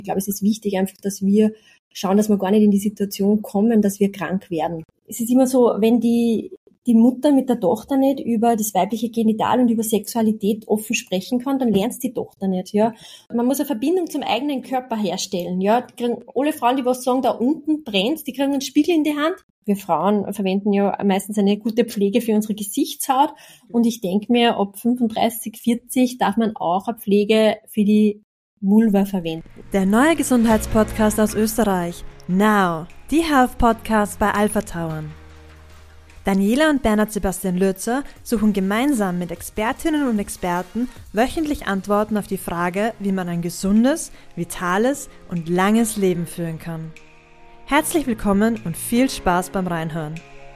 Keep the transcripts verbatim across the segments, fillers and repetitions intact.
Ich glaube, es ist wichtig einfach, dass wir schauen, dass wir gar nicht in die Situation kommen, dass wir krank werden. Es ist immer so, wenn die die Mutter mit der Tochter nicht über das weibliche Genital und über Sexualität offen sprechen kann, dann lernt die Tochter nicht, ja. Man muss eine Verbindung zum eigenen Körper herstellen, ja. Die kriegen, alle Frauen, die was sagen, da unten brennt, die kriegen einen Spiegel in die Hand. Wir Frauen verwenden ja meistens eine gute Pflege für unsere Gesichtshaut und ich denke mir, ab fünfunddreißig, vierzig darf man auch eine Pflege für die Vulva verwenden. Der neue Gesundheitspodcast aus Österreich. Now, die Health Podcast bei Alpha Tauern. Daniela und Bernhard Sebastian Lürzer suchen gemeinsam mit Expertinnen und Experten wöchentlich Antworten auf die Frage, wie man ein gesundes, vitales und langes Leben führen kann. Herzlich willkommen und viel Spaß beim Reinhören.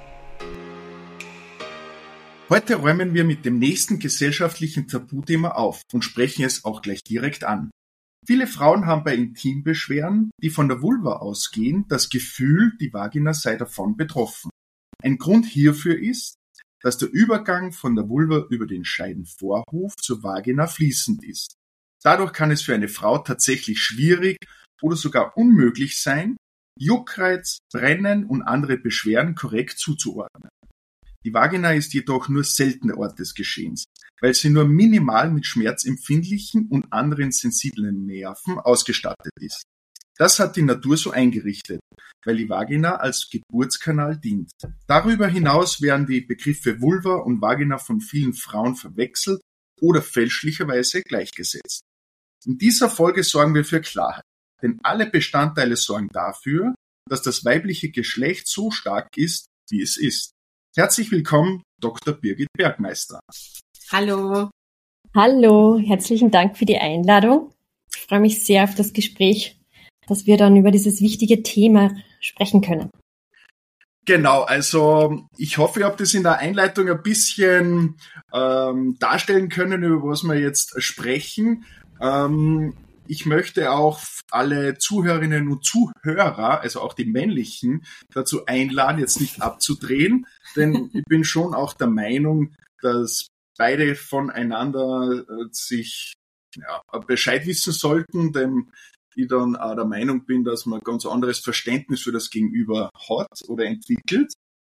Heute räumen wir mit dem nächsten gesellschaftlichen Tabuthema auf und sprechen es auch gleich direkt an. Viele Frauen haben bei Intimbeschwerden, die von der Vulva ausgehen, das Gefühl, die Vagina sei davon betroffen. Ein Grund hierfür ist, dass der Übergang von der Vulva über den Scheidenvorhof zur Vagina fließend ist. Dadurch kann es für eine Frau tatsächlich schwierig oder sogar unmöglich sein, Juckreiz, Brennen und andere Beschwerden korrekt zuzuordnen. Die Vagina ist jedoch nur selten der Ort des Geschehens, weil sie nur minimal mit schmerzempfindlichen und anderen sensiblen Nerven ausgestattet ist. Das hat die Natur so eingerichtet, weil die Vagina als Geburtskanal dient. Darüber hinaus werden die Begriffe Vulva und Vagina von vielen Frauen verwechselt oder fälschlicherweise gleichgesetzt. In dieser Folge sorgen wir für Klarheit, denn alle Bestandteile sorgen dafür, dass das weibliche Geschlecht so stark ist, wie es ist. Herzlich willkommen, Doktor Birgit Bergmeister. Hallo. Hallo, herzlichen Dank für die Einladung. Ich freue mich sehr auf das Gespräch, dass wir dann über dieses wichtige Thema sprechen können. Genau, also ich hoffe, ihr habt das in der Einleitung ein bisschen ähm, darstellen können, über was wir jetzt sprechen. Ähm, ich möchte auch alle Zuhörerinnen und Zuhörer, also auch die männlichen, dazu einladen, jetzt nicht abzudrehen, denn ich bin schon auch der Meinung, dass beide voneinander äh, sich ja, Bescheid wissen sollten, denn ich dann auch der Meinung bin, dass man ganz anderes Verständnis für das Gegenüber hat oder entwickelt.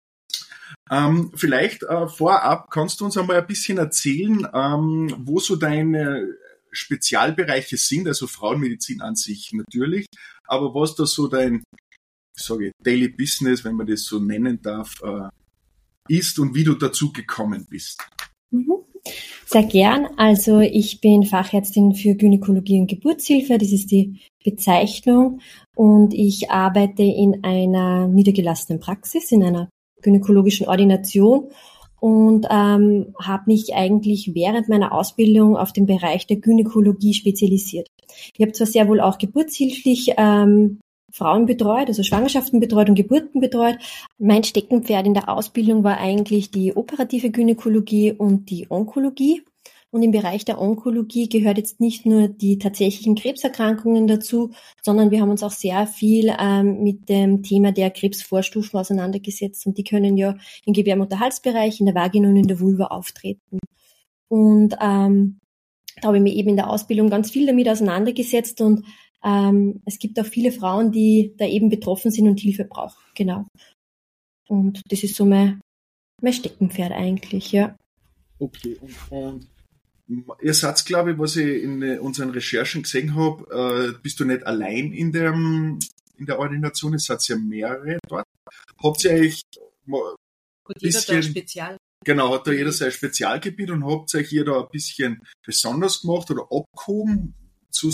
Ähm, vielleicht äh, vorab kannst du uns einmal ein bisschen erzählen, ähm, wo so deine Spezialbereiche sind, also Frauenmedizin an sich natürlich, aber was da so dein, ich sage, Daily Business, wenn man das so nennen darf, äh, ist und wie du dazu gekommen bist. Mhm. Sehr gern. Also ich bin Fachärztin für Gynäkologie und Geburtshilfe, das ist die Bezeichnung, und ich arbeite in einer niedergelassenen Praxis, in einer gynäkologischen Ordination und ähm, habe mich eigentlich während meiner Ausbildung auf den Bereich der Gynäkologie spezialisiert. Ich habe zwar sehr wohl auch geburtshilflich ähm, Frauen betreut, also Schwangerschaften betreut und Geburten betreut. Mein Steckenpferd in der Ausbildung war eigentlich die operative Gynäkologie und die Onkologie. Und im Bereich der Onkologie gehört jetzt nicht nur die tatsächlichen Krebserkrankungen dazu, sondern wir haben uns auch sehr viel ähm, mit dem Thema der Krebsvorstufen auseinandergesetzt. Und die können ja im Gebärmutterhalsbereich, in der Vagina und in der Vulva auftreten. Und ähm, da habe ich mich eben in der Ausbildung ganz viel damit auseinandergesetzt und Ähm, es gibt auch viele Frauen, die da eben betroffen sind und Hilfe brauchen. Genau. Und das ist so mein, mein Steckenpferd eigentlich, ja. Okay, und, und ihr seid, glaube ich, was ich in unseren Recherchen gesehen habe, äh, bist du nicht allein in der, in der Ordination, es seid ja mehrere dort. Habt ihr euch mal Gut, jeder bisschen, da spezial. Genau, hat da jeder sein Spezialgebiet und habt ihr euch hier da ein bisschen besonders gemacht oder abgehoben zu...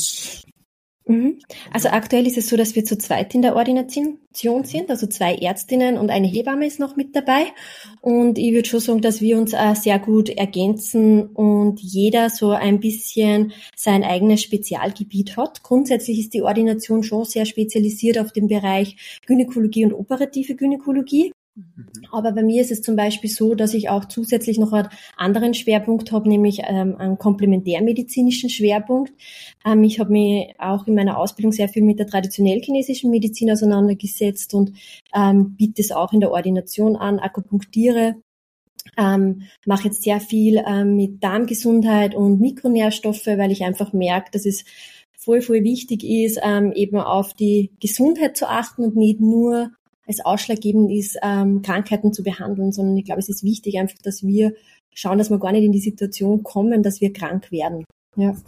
Also aktuell ist es so, dass wir zu zweit in der Ordination sind, also zwei Ärztinnen und eine Hebamme ist noch mit dabei. Und ich würde schon sagen, dass wir uns äh, sehr gut ergänzen und jeder so ein bisschen sein eigenes Spezialgebiet hat. Grundsätzlich ist die Ordination schon sehr spezialisiert auf den Bereich Gynäkologie und operative Gynäkologie. Aber bei mir ist es zum Beispiel so, dass ich auch zusätzlich noch einen anderen Schwerpunkt habe, nämlich ähm, einen komplementärmedizinischen Schwerpunkt. Ähm, ich habe mich auch in meiner Ausbildung sehr viel mit der traditionell chinesischen Medizin auseinandergesetzt und ähm, biete es auch in der Ordination an, akupunktiere, ähm, mache jetzt sehr viel ähm, mit Darmgesundheit und Mikronährstoffe, weil ich einfach merke, dass es voll, voll wichtig ist, ähm, eben auf die Gesundheit zu achten und nicht nur als ausschlaggebend ist, ähm, Krankheiten zu behandeln, sondern ich glaube, es ist wichtig einfach, dass wir schauen, dass wir gar nicht in die Situation kommen, dass wir krank werden. Ja.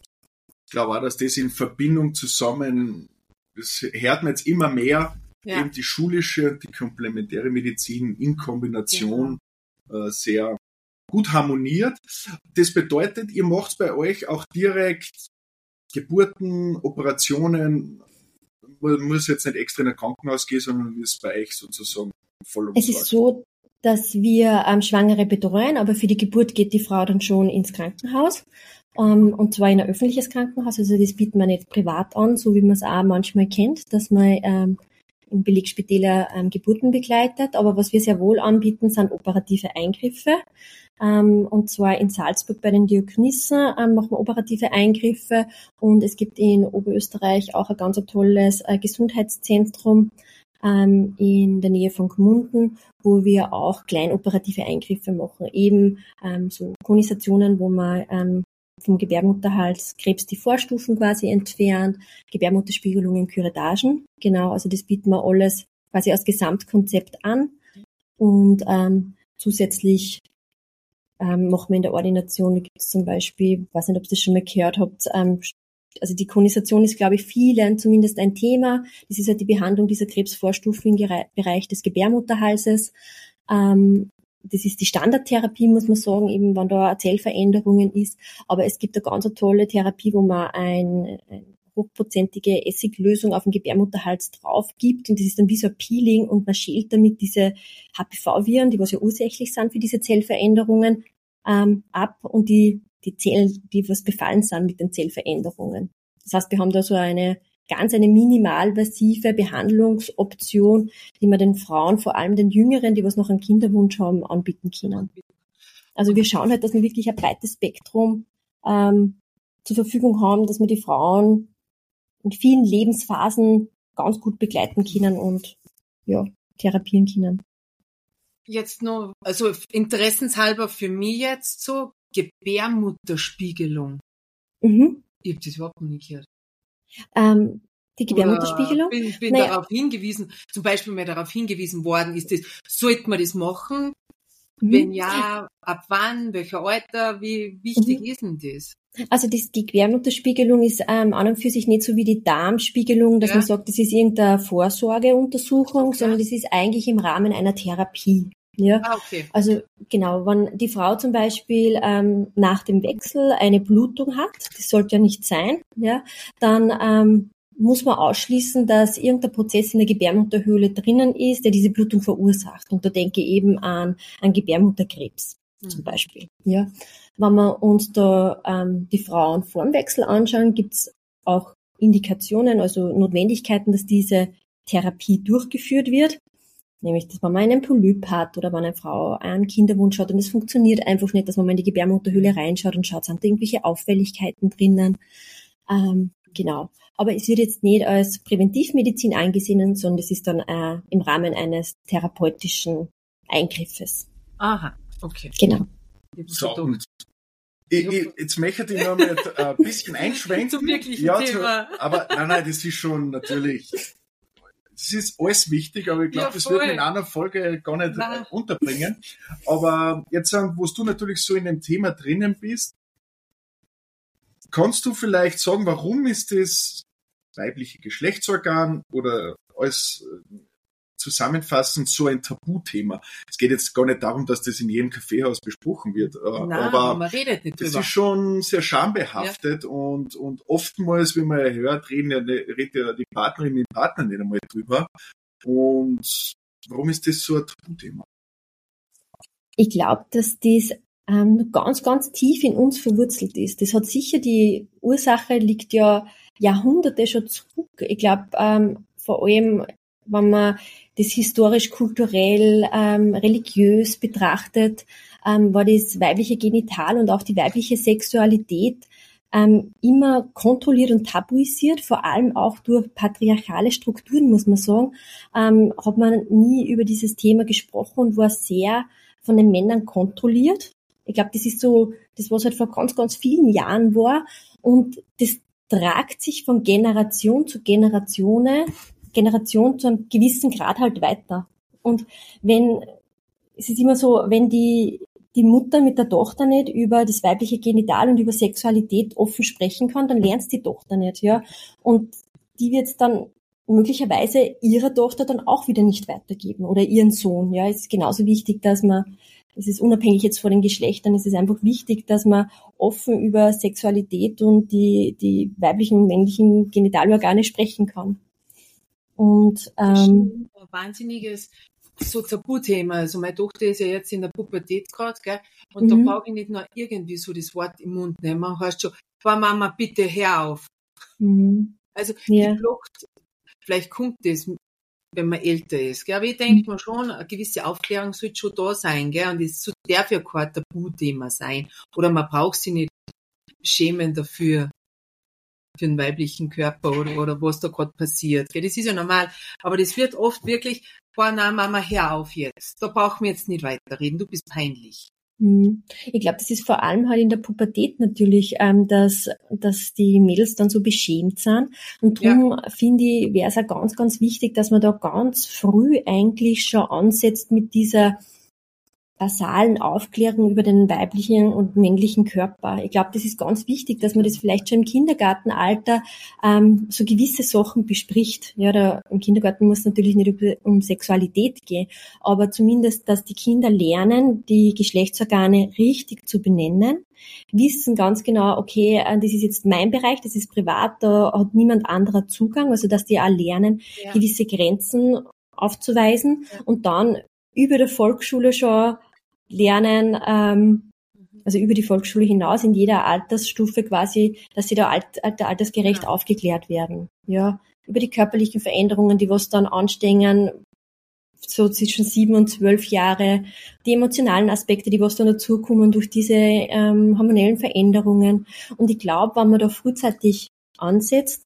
Ich glaube auch, dass das in Verbindung zusammen, das hört man jetzt immer mehr, ja. Eben die schulische und die komplementäre Medizin in Kombination ja. äh, sehr gut harmoniert. Das bedeutet, ihr macht bei euch auch direkt Geburten, Operationen, man muss jetzt nicht extra in ein Krankenhaus gehen, sondern ist bei euch sozusagen voll umsorgt. Es ist so, dass wir ähm, Schwangere betreuen, aber für die Geburt geht die Frau dann schon ins Krankenhaus. Um, und zwar in ein öffentliches Krankenhaus, also das bieten wir nicht privat an, so wie man es auch manchmal kennt, dass man ähm, in Belegspitäler ähm, Geburten begleitet. Aber was wir sehr wohl anbieten, sind operative Eingriffe. Ähm, und zwar in Salzburg bei den Diakonissen ähm, machen wir operative Eingriffe. Und es gibt in Oberösterreich auch ein ganz tolles äh, Gesundheitszentrum ähm, in der Nähe von Gmunden, wo wir auch kleinoperative Eingriffe machen. Eben ähm, so Konisationen, wo man ähm, vom Gebärmutterhalskrebs die Vorstufen quasi entfernt, Gebärmutterspiegelungen, Curettagen. Genau, also das bieten wir alles quasi als Gesamtkonzept an. Und ähm, zusätzlich ähm, machen wir in der Ordination, da gibt es zum Beispiel, ich weiß nicht, ob ihr das schon mal gehört habt, ähm, also die Konisation ist, glaube ich, vielen zumindest ein Thema. Das ist halt die Behandlung dieser Krebsvorstufen im Bereich des Gebärmutterhalses. Ähm, Das ist die Standardtherapie, muss man sagen, eben wenn da Zellveränderungen ist. Aber es gibt eine ganz tolle Therapie, wo man ein, eine hochprozentige Essiglösung auf den Gebärmutterhals drauf gibt. Und das ist dann wie so ein Peeling und man schält damit diese H P V-Viren, die was ja ursächlich sind für diese Zellveränderungen, ähm, ab und die, die Zellen, die was befallen sind mit den Zellveränderungen. Das heißt, wir haben da so eine ganz eine minimalvasive Behandlungsoption, die wir den Frauen, vor allem den Jüngeren, die was noch einen Kinderwunsch haben, anbieten können. Also wir schauen halt, dass wir wirklich ein breites Spektrum ähm, zur Verfügung haben, dass wir die Frauen in vielen Lebensphasen ganz gut begleiten können und ja, therapieren können. Jetzt noch, also interessenshalber für mich jetzt so, Gebärmutterspiegelung. Mhm. Ich habe das überhaupt noch nicht gehört. Ähm, die Gebärmutterspiegelung? Ich bin, bin naja. darauf hingewiesen, zum Beispiel mal darauf hingewiesen worden ist, das, sollte man das machen? Mhm. Wenn ja, ab wann, welcher Alter, wie wichtig mhm. ist denn das? Also das, die Gebärmutterspiegelung ist ähm, an und für sich nicht so wie die Darmspiegelung, dass ja. man sagt, das ist irgendeine Vorsorgeuntersuchung, okay. sondern das ist eigentlich im Rahmen einer Therapie. Ja, ah, okay. Also genau, wenn die Frau zum Beispiel ähm, nach dem Wechsel eine Blutung hat, das sollte ja nicht sein, ja, dann ähm, muss man ausschließen, dass irgendein Prozess in der Gebärmutterhöhle drinnen ist, der diese Blutung verursacht. Und da denke ich eben an, an Gebärmutterkrebs mhm. zum Beispiel. Ja, wenn wir uns da ähm, die Frauen vor dem Wechsel anschauen, gibt es auch Indikationen, also Notwendigkeiten, dass diese Therapie durchgeführt wird. Nämlich, dass man mal einen Polyp hat oder wenn eine Frau einen Kinderwunsch hat und es funktioniert einfach nicht, dass man mal in die Gebärmutterhöhle reinschaut und schaut, sind da irgendwelche Auffälligkeiten drinnen. Ähm, genau. Aber es wird jetzt nicht als Präventivmedizin angesehen, sondern es ist dann äh, im Rahmen eines therapeutischen Eingriffes. Aha, okay. Genau. So, und ich, ich, jetzt möchte ich noch mal ein bisschen einschwenken. Zum wirklichen ja, Thema. Zu, aber nein, nein, das ist schon natürlich... Das ist alles wichtig, aber ich glaube, ja, das wird in einer Folge gar nicht Nein. unterbringen. Aber jetzt, wo du natürlich so in dem Thema drinnen bist, kannst du vielleicht sagen, warum ist das weibliche Geschlechtsorgan oder alles zusammenfassend so ein Tabuthema? Es geht jetzt gar nicht darum, dass das in jedem Kaffeehaus besprochen wird, Nein, aber man redet nicht das drüber. ist schon sehr schambehaftet ja. und, und oftmals, wie man ja hört, reden ja, redet ja die Partnerin mit dem Partner nicht einmal drüber. Und warum ist das so ein Tabuthema? Ich glaube, dass das ähm, ganz, ganz tief in uns verwurzelt ist. Das hat sicher, die Ursache liegt ja Jahrhunderte schon zurück. Ich glaube, ähm, vor allem, wenn man das historisch, kulturell, ähm, religiös betrachtet, ähm, war das weibliche Genital und auch die weibliche Sexualität ähm, immer kontrolliert und tabuisiert, vor allem auch durch patriarchale Strukturen, muss man sagen, ähm, hat man nie über dieses Thema gesprochen und war sehr von den Männern kontrolliert. Ich glaube, das ist so, das was halt vor ganz, ganz vielen Jahren war und das tragt sich von Generation zu Generation, Generation zu einem gewissen Grad halt weiter. Und wenn, es ist immer so, wenn die, die Mutter mit der Tochter nicht über das weibliche Genital und über Sexualität offen sprechen kann, dann lernt die Tochter nicht, ja. Und die wird es dann möglicherweise ihrer Tochter dann auch wieder nicht weitergeben oder ihren Sohn, ja. Es ist genauso wichtig, dass man, es ist unabhängig jetzt von den Geschlechtern, es ist einfach wichtig, dass man offen über Sexualität und die, die weiblichen und männlichen Genitalorgane sprechen kann. Und, ähm, ein wahnsinniges so Tabuthema. Also meine Tochter ist ja jetzt in der Pubertät gerade, gell? Und mhm. da brauche ich nicht nur irgendwie so das Wort im Mund nehmen. Heißt schon, Frau Mama, bitte hör auf. Mhm. Also ja. die blockt, vielleicht kommt das, wenn man älter ist. Gell? Aber ich denke mir schon, eine gewisse Aufklärung sollte schon da sein, gell? Und es darf ja kein Tabuthema sein. Oder man braucht sich nicht schämen dafür, für den weiblichen Körper oder, oder was da gerade passiert. Gell? Das ist ja normal. Aber das wird oft wirklich, boah, na Mama, hör auf jetzt. Da brauchen wir jetzt nicht weiterreden, du bist peinlich. Ich glaube, das ist vor allem halt in der Pubertät natürlich, ähm, dass, dass die Mädels dann so beschämt sind. Und darum ja. finde ich, wäre es auch ganz, ganz wichtig, dass man da ganz früh eigentlich schon ansetzt mit dieser basalen Aufklärung über den weiblichen und männlichen Körper. Ich glaube, das ist ganz wichtig, dass man das vielleicht schon im Kindergartenalter ähm, so gewisse Sachen bespricht. Ja, da, im Kindergarten muss es natürlich nicht über, um Sexualität gehen, aber zumindest, dass die Kinder lernen, die Geschlechtsorgane richtig zu benennen, wissen ganz genau, okay, das ist jetzt mein Bereich, das ist privat, da hat niemand anderer Zugang, also dass die auch lernen, ja. gewisse Grenzen aufzuweisen ja. und dann über der Volksschule schon lernen, ähm, also über die Volksschule hinaus in jeder Altersstufe quasi, dass sie da alt, alt, altersgerecht ja. aufgeklärt werden. Ja, über die körperlichen Veränderungen, die was dann anstehen, so zwischen sieben und zwölf Jahre, die emotionalen Aspekte, die was dann dazukommen durch diese ähm, hormonellen Veränderungen. Und ich glaube, wenn man da frühzeitig ansetzt,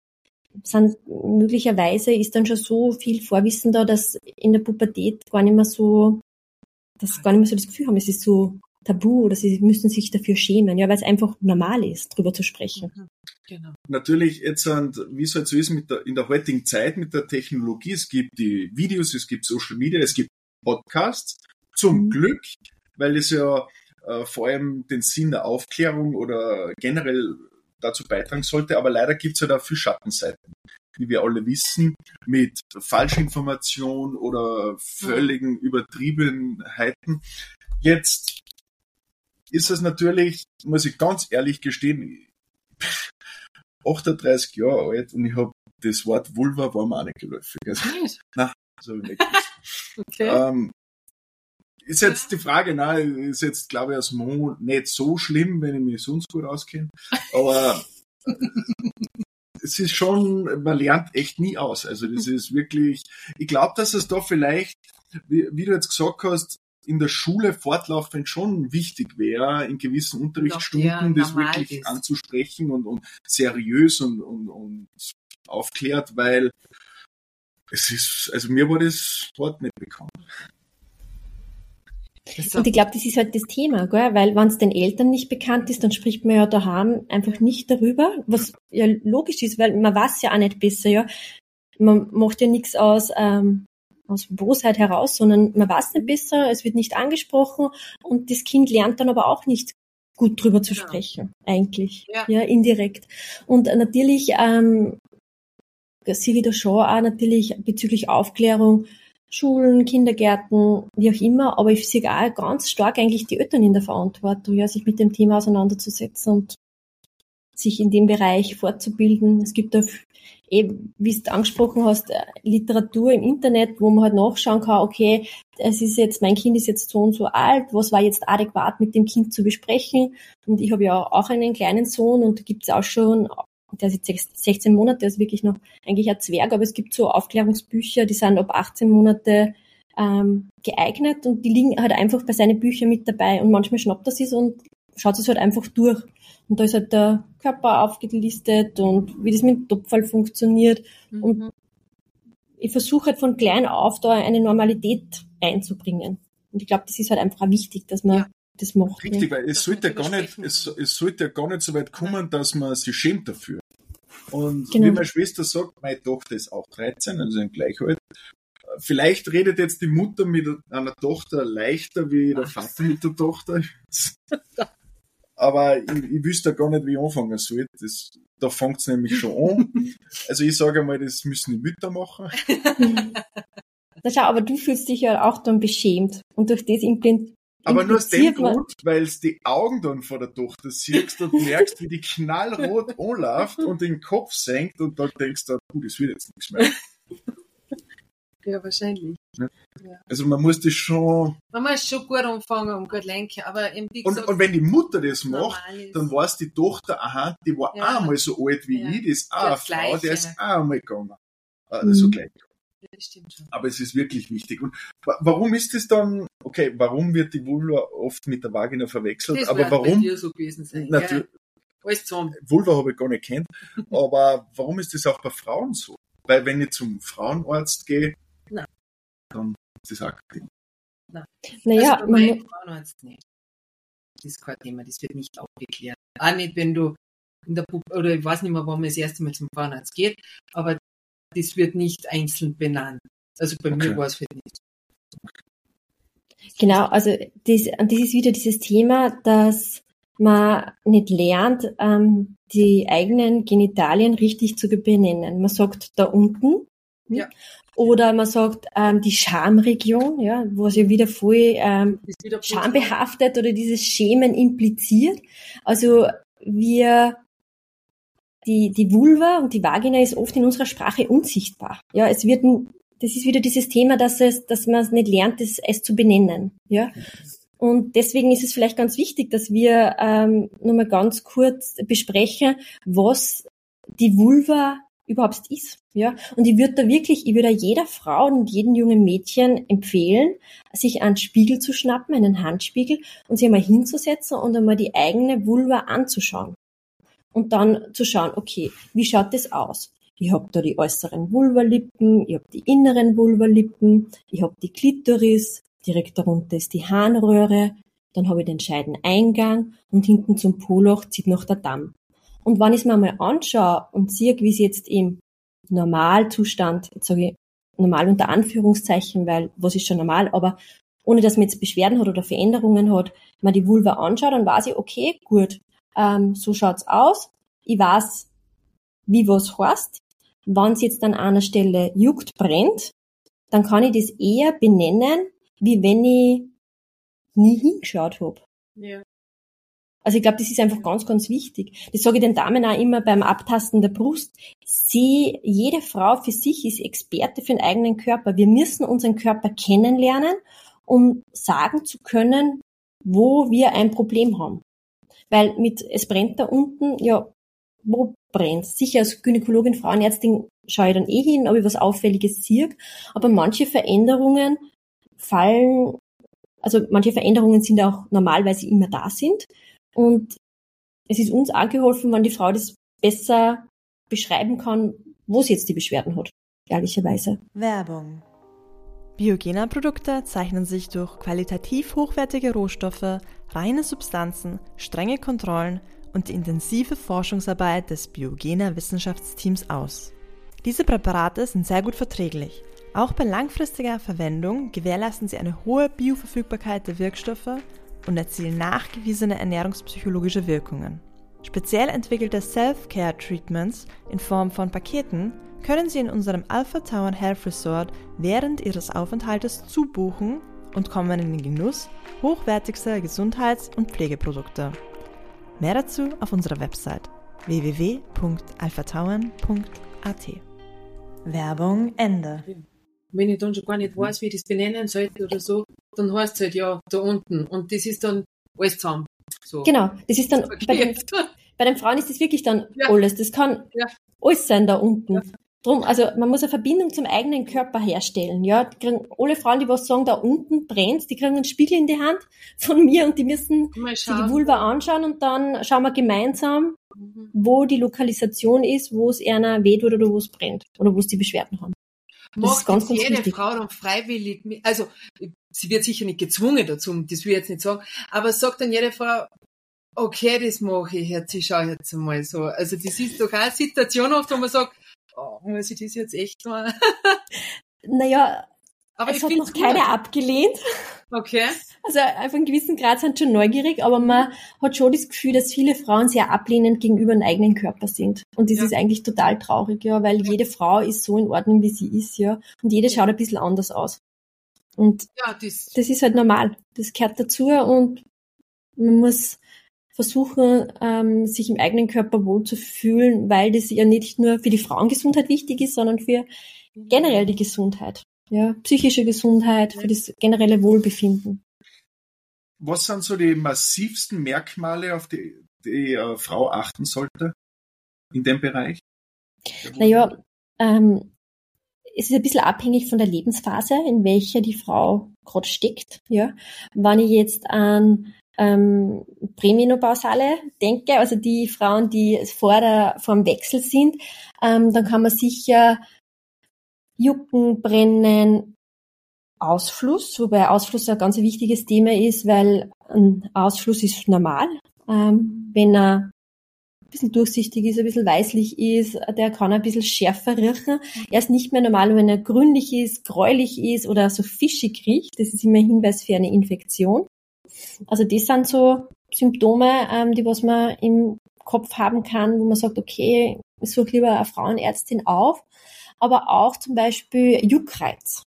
sind möglicherweise ist dann schon so viel Vorwissen da, dass in der Pubertät gar nicht mehr so, dass gar nicht mehr so das Gefühl haben, es ist so tabu oder sie müssen sich dafür schämen, ja, weil es einfach normal ist, drüber zu sprechen. Genau. Natürlich jetzt, wie es halt so ist mit der, in der heutigen Zeit mit der Technologie, es gibt die Videos, es gibt Social Media, es gibt Podcasts, zum mhm. Glück, weil es ja äh, vor allem den Sinn der Aufklärung oder generell dazu beitragen sollte, aber leider gibt es ja da viel Schattenseiten, wie wir alle wissen, mit Falschinformation oder völligen Übertriebenheiten. Jetzt ist es natürlich, muss ich ganz ehrlich gestehen, achtunddreißig Jahre alt und ich habe das Wort Vulva war mir auch nicht geläufig. Also, nein, so nicht. Okay. Ähm, ist jetzt die Frage, nein, ist jetzt, glaube ich, als Mann nicht so schlimm, wenn ich mich sonst gut auskenne, aber es ist schon, man lernt echt nie aus. Also das ist wirklich, ich glaube, dass es da vielleicht, wie, wie du jetzt gesagt hast, in der Schule fortlaufend schon wichtig wäre, in gewissen Unterrichtsstunden das wirklich ist. anzusprechen und, und seriös und, und, und aufklärt, weil es ist, also mir war das Wort nicht bekannt. Und ich glaube, das ist halt das Thema, gell? Weil wenn es den Eltern nicht bekannt ist, dann spricht man ja daheim einfach nicht darüber, was ja logisch ist, weil man weiß ja auch nicht besser, ja. Man macht ja nichts aus, ähm, aus Bosheit heraus, sondern man weiß nicht besser, es wird nicht angesprochen und das Kind lernt dann aber auch nicht gut drüber zu sprechen, eigentlich, ja, ja indirekt. Und natürlich ähm, sehe ich da schon auch natürlich bezüglich Aufklärung, Schulen, Kindergärten, wie auch immer, aber ich sehe auch ganz stark eigentlich die Eltern in der Verantwortung, ja, sich mit dem Thema auseinanderzusetzen und sich in dem Bereich fortzubilden. Es gibt da, eben, wie du angesprochen hast, Literatur im Internet, wo man halt nachschauen kann, okay, es ist jetzt, mein Kind ist jetzt so und so alt, was war jetzt adäquat mit dem Kind zu besprechen? Und ich habe ja auch einen kleinen Sohn und da gibt es auch schon, der ist jetzt sechzehn Monate, der ist wirklich noch eigentlich ein Zwerg, aber es gibt so Aufklärungsbücher, die sind ab achtzehn Monate ähm, geeignet und die liegen halt einfach bei seinen Büchern mit dabei und manchmal schnappt er sich und schaut es halt einfach durch. Und da ist halt der Körper aufgelistet und wie das mit dem Topfall funktioniert. Mhm. Und ich versuche halt von klein auf da eine Normalität reinzubringen. Und ich glaube, das ist halt einfach auch wichtig, dass man ja. das macht. Richtig, ja. weil es sollte ja gar nicht, es, es sollte ja gar nicht so weit kommen, dass man sich schämt dafür. Und Genau. wie meine Schwester sagt, meine Tochter ist auch dreizehn, also ein gleich alt. Vielleicht redet jetzt die Mutter mit einer Tochter leichter wie der Vater mit der Tochter. Aber ich, ich wüsste gar nicht, wie ich anfangen soll. Das, da fängt es nämlich schon an. Also ich sage einmal, das müssen die Mütter machen. Na schau, aber du fühlst dich ja auch dann beschämt. Und durch das implin- Aber nur aus dem impliziert man- Grund, weil es die Augen dann vor der Tochter siehst und merkst, wie die knallrot anläuft und den Kopf senkt und dann denkst du, gut, das wird jetzt nichts mehr. Ja, wahrscheinlich. Also man muss das schon... Man muss schon gut anfangen und gut lenken, aber eben wie Und, gesagt, und wenn die Mutter das macht, normal ist. dann weiß die Tochter, aha, die war Ja. auch einmal so alt wie Ja. ich, die ist auch Die eine hat das Frau, der Gleiche. ist auch einmal gegangen. Äh, Mhm. So gleich. Das stimmt schon. Aber es ist wirklich wichtig. Und wa- warum ist es dann, okay, warum wird die Vulva oft mit der Vagina verwechselt? Das aber wird bei warum? dir so gewesen sein. Natürlich, Gell? Alles zusammen. Vulva habe ich gar nicht kennt. Aber warum ist das auch bei Frauen so? Weil wenn ich zum Frauenarzt gehe, Nein. dann ist das auch kein Thema. Naja, also bei man, meinem Frauenarzt nicht. Das ist kein Thema, das wird nicht aufgeklärt. Auch nicht, wenn du in der Pub oder ich weiß nicht mehr, wann man das erste Mal zum Frauenarzt geht, aber das wird nicht einzeln benannt. Also bei Okay. mir war es halt nicht. genau, also das, und das ist wieder dieses Thema, dass man nicht lernt, ähm, die eigenen Genitalien richtig zu benennen. Man sagt da unten, Ja. oder man sagt ähm, die Schamregion, ja, was ja wieder voll ähm, Das ist wieder bloß- schambehaftet oder dieses Schämen impliziert. Also wir die die Vulva und die Vagina ist oft in unserer Sprache unsichtbar. Ja, es wird n- das ist wieder dieses Thema, dass es dass man es nicht lernt, es, es zu benennen. Ja. Und deswegen ist es vielleicht ganz wichtig, dass wir ähm, nochmal ganz kurz besprechen, was die Vulva überhaupt ist. Ja. Und ich würde da wirklich, ich würde jeder Frau und jedem jungen Mädchen empfehlen, sich einen Spiegel zu schnappen, einen Handspiegel, und sich einmal hinzusetzen und einmal die eigene Vulva anzuschauen. Und dann zu schauen, okay, wie schaut das aus? Ich habe da die äußeren Vulvalippen, ich habe die inneren Vulvalippen, ich habe die Klitoris, direkt darunter ist die Harnröhre, dann habe ich den Scheideneingang und hinten zum Po-Loch zieht noch der Damm. Und wenn ich es mir einmal anschaue und sehe, wie es jetzt im Normalzustand, jetzt sage ich normal unter Anführungszeichen, weil was ist schon normal, aber ohne dass man jetzt Beschwerden hat oder Veränderungen hat, man die Vulva anschaut, dann weiß ich, okay, gut, ähm, so schaut's aus. Ich weiß, wie was heißt. Wenn es jetzt an einer Stelle juckt, brennt, dann kann ich das eher benennen, wie wenn ich nie hingeschaut habe. Ja. Also ich glaube, das ist einfach ganz, ganz wichtig. Das sage ich den Damen auch immer beim Abtasten der Brust. Sie, jede Frau für sich ist Experte für den eigenen Körper. Wir müssen unseren Körper kennenlernen, um sagen zu können, wo wir ein Problem haben. Weil mit, es brennt da unten, ja, wo brennt's? Sicher als Gynäkologin, Frauenärztin schaue ich dann eh hin, ob ich was Auffälliges sehe. Aber manche Veränderungen fallen, also manche Veränderungen sind auch normal, weil sie immer da sind. Und es ist uns auch geholfen, wenn die Frau das besser beschreiben kann, wo sie jetzt die Beschwerden hat, ehrlicherweise. Werbung. Biogena-Produkte zeichnen sich durch qualitativ hochwertige Rohstoffe, reine Substanzen, strenge Kontrollen und die intensive Forschungsarbeit des Biogena-Wissenschaftsteams aus. Diese Präparate sind sehr gut verträglich. Auch bei langfristiger Verwendung gewährleisten sie eine hohe Bioverfügbarkeit der Wirkstoffe und erzielen nachgewiesene ernährungspsychologische Wirkungen. Speziell entwickelte Self-Care-Treatments in Form von Paketen können Sie in unserem Alpha Tauern Health Resort während Ihres Aufenthaltes zubuchen und kommen in den Genuss hochwertigster Gesundheits- und Pflegeprodukte. Mehr dazu auf unserer Website w w w punkt alpha tauern punkt a t. Werbung Ende. Wenn ich dann schon gar nicht weiß, wie ich das benennen sollte oder so, dann heißt es halt ja da unten. Und das ist dann alles zusammen. So. Genau, das ist dann, bei den, Verkehrt. bei den Frauen ist das wirklich dann Ja. alles. Das kann Ja. alles sein da unten. Ja. Drum, also man muss eine Verbindung zum eigenen Körper herstellen. Ja, die kriegen, alle Frauen, die was sagen, da unten brennt, die kriegen einen Spiegel in die Hand von mir und die müssen Mal sich die schauen. Vulva anschauen und dann schauen wir gemeinsam, Mhm. wo die Lokalisation ist, wo es einer weht oder wo es brennt oder wo es die Beschwerden haben. Das ist Macht ganz, jetzt ganz jede wichtig. Frau dann freiwillig mit, also sie wird sicher nicht gezwungen dazu, das will ich jetzt nicht sagen, aber sagt dann jede Frau, okay, das mache ich jetzt, ich schaue jetzt einmal so. Also das ist doch auch eine Situation oft, wo man sagt, oh, muss ich das jetzt echt machen? Naja, aber es ich hat find's noch keiner gut. abgelehnt. Okay. Also auf einen gewissen Grad sind schon neugierig, aber man hat schon das Gefühl, dass viele Frauen sehr ablehnend gegenüber dem eigenen Körper sind. Und das Ja. ist eigentlich total traurig, ja, weil jede Frau ist so in Ordnung, wie sie ist, ja. Und jede schaut ein bisschen anders aus. Und Ja, das, das ist halt normal. Das gehört dazu und man muss versuchen, ähm, sich im eigenen Körper wohlzufühlen, weil das ja nicht nur für die Frauengesundheit wichtig ist, sondern für generell die Gesundheit. Ja, psychische Gesundheit, für das generelle Wohlbefinden. Was sind so die massivsten Merkmale, auf die die äh, Frau achten sollte in dem Bereich? Naja, ähm, es ist ein bisschen abhängig von der Lebensphase, in welcher die Frau gerade steckt. Ja, wenn ich jetzt an ähm, Prämenopausale denke, also die Frauen, die vor der vor dem Wechsel sind, ähm, dann kann man sicher Jucken, Brennen, Ausfluss, wobei Ausfluss ein ganz wichtiges Thema ist, weil ein Ausfluss ist normal. Ähm, wenn er ein bisschen durchsichtig ist, ein bisschen weißlich ist, der kann ein bisschen schärfer riechen. Er ist nicht mehr normal, wenn er grünlich ist, gräulich ist oder so fischig riecht. Das ist immer ein Hinweis für eine Infektion. Also das sind so Symptome, ähm, die was man im Kopf haben kann, wo man sagt, okay, ich suche lieber eine Frauenärztin auf. Aber auch zum Beispiel Juckreiz.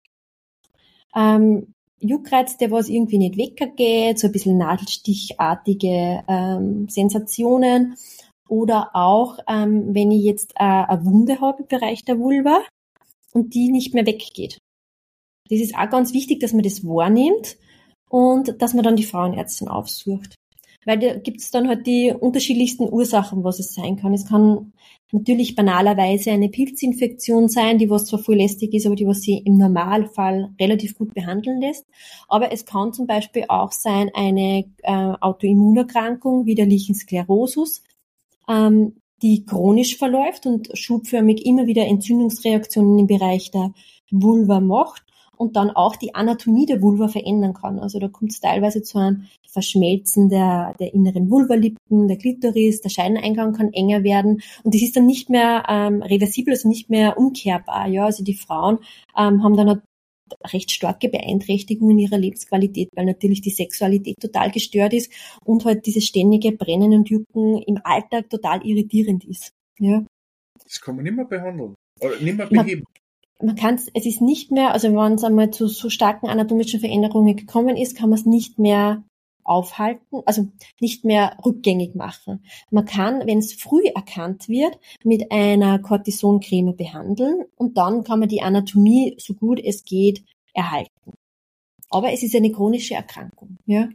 Ähm, Juckreiz, der was irgendwie nicht weggeht, so ein bisschen nadelstichartige ähm, Sensationen. Oder auch, ähm, wenn ich jetzt äh, eine Wunde habe im Bereich der Vulva und die nicht mehr weggeht. Das ist auch ganz wichtig, dass man das wahrnimmt und dass man dann die Frauenärztin aufsucht. Weil da gibt es dann halt die unterschiedlichsten Ursachen, was es sein kann. Es kann natürlich banalerweise eine Pilzinfektion sein, die was zwar voll lästig ist, aber die was sie im Normalfall relativ gut behandeln lässt. Aber es kann zum Beispiel auch sein eine äh, Autoimmunerkrankung wie der Lichen Sklerosus, ähm, die chronisch verläuft und schubförmig immer wieder Entzündungsreaktionen im Bereich der Vulva macht und dann auch die Anatomie der Vulva verändern kann. Also da kommt es teilweise zu einem Verschmelzen der, der inneren Vulvalippen, der Klitoris, der Scheideneingang kann enger werden und das ist dann nicht mehr ähm, reversibel, also nicht mehr umkehrbar. Ja, also die Frauen ähm, haben dann eine recht starke Beeinträchtigungen ihrer Lebensqualität, weil natürlich die Sexualität total gestört ist und halt dieses ständige Brennen und Jucken im Alltag total irritierend ist. Ja. Das kann man nicht mehr behandeln oder nicht mehr beheben. Man, man kann es, es ist nicht mehr, also wenn es einmal zu so starken anatomischen Veränderungen gekommen ist, kann man es nicht mehr aufhalten, also nicht mehr rückgängig machen. Man kann, wenn es früh erkannt wird, mit einer Cortisoncreme behandeln und dann kann man die Anatomie so gut es geht erhalten. Aber es ist eine chronische Erkrankung, ja.